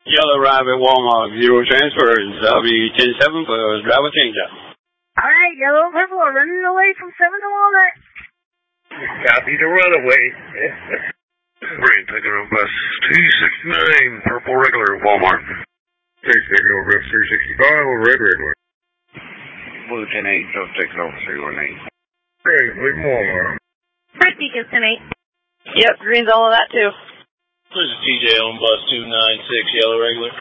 Yellow Rabbit Walmart, 0 transfers. That'll be 10-7 for driver change-up. Alright, Yellow Purple, running away from 7 to Walnut. Copy the runaway. Green, taking on bus 269, Purple Regular, Walmart. Six, taking over bus 365, Red Regular. Blue 10-8, so 6 over 318. Green, leave Walmart. Red Beacon 10-8. Yep, green's all of that too. This is TJ on bus 296, Yellow Regular.